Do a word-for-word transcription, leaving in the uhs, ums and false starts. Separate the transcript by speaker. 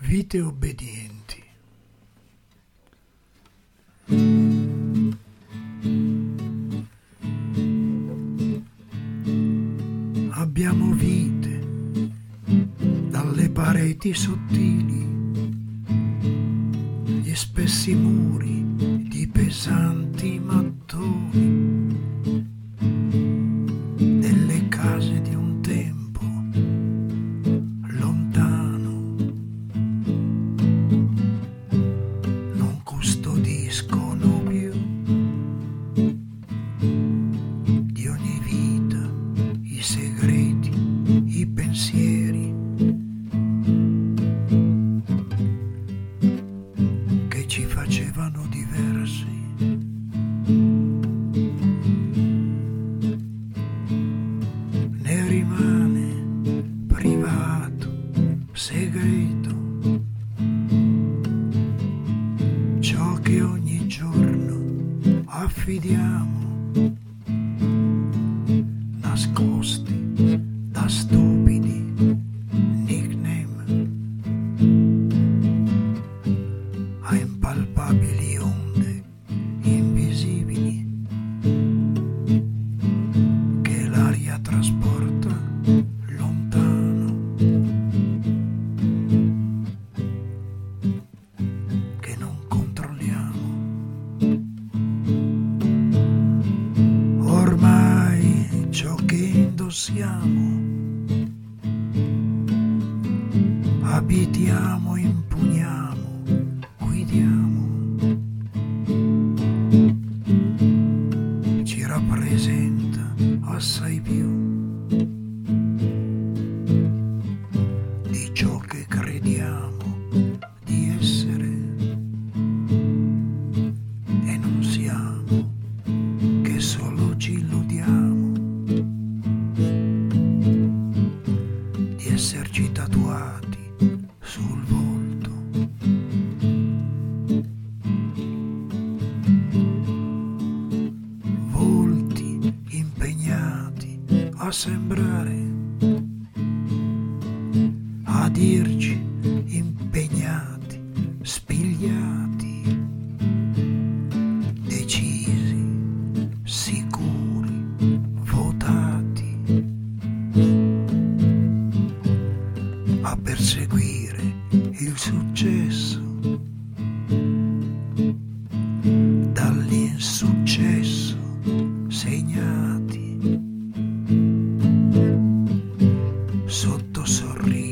Speaker 1: Vite obbedienti. Abbiamo vite dalle pareti sottili, gli spessi muri di pesanti mattoni, delle case di un tempo lontano. Non custodiscono più di ogni vita i segreti, i pensieri che ci facevano diversi. Ne rimane privato, segreto, ciò che ogni giorno affidiamo, nascosti da stupidi nickname a impalpabili onde invisibili che l'aria trasporta lontano, che non controlliamo. Ormai ciò che indossiamo, abitiamo, impugniamo, guidiamo, ci rappresenta assai più di ciò che crediamo di essere e non siamo, che solo ci illudiamo di esserci tatuati sul volto. Volti impegnati a sembrare, a dirci impegnati, spigliati, decisi, sicuri, votati a perseguire il successo dall'insuccesso segnati sotto sorrisi